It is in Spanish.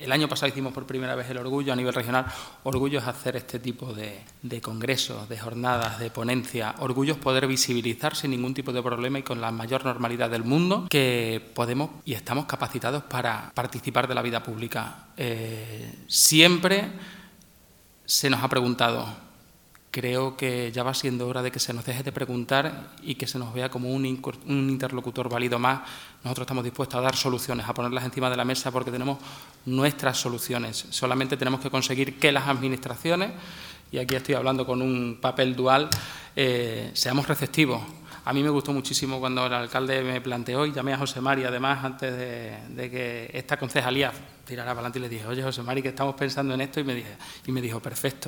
el año pasado hicimos por primera vez el Orgullo a nivel regional. Orgullo es hacer este tipo de congresos, de jornadas, de ponencias. Orgullo es poder visibilizar sin ningún tipo de problema y con la mayor normalidad del mundo que podemos y estamos capacitados para participar de la vida pública. Siempre se nos ha preguntado. Creo que ya va siendo hora de que se nos deje de preguntar y que se nos vea como un interlocutor válido más. Nosotros estamos dispuestos a dar soluciones, a ponerlas encima de la mesa porque tenemos nuestras soluciones. Solamente tenemos que conseguir que las administraciones, y aquí estoy hablando con un papel dual, seamos receptivos. A mí me gustó muchísimo cuando el alcalde me planteó, y llamé a José Mari, además, antes de que esta concejalía tirara para adelante, y le dije, oye, José Mari, que estamos pensando en esto, y me dijo, perfecto.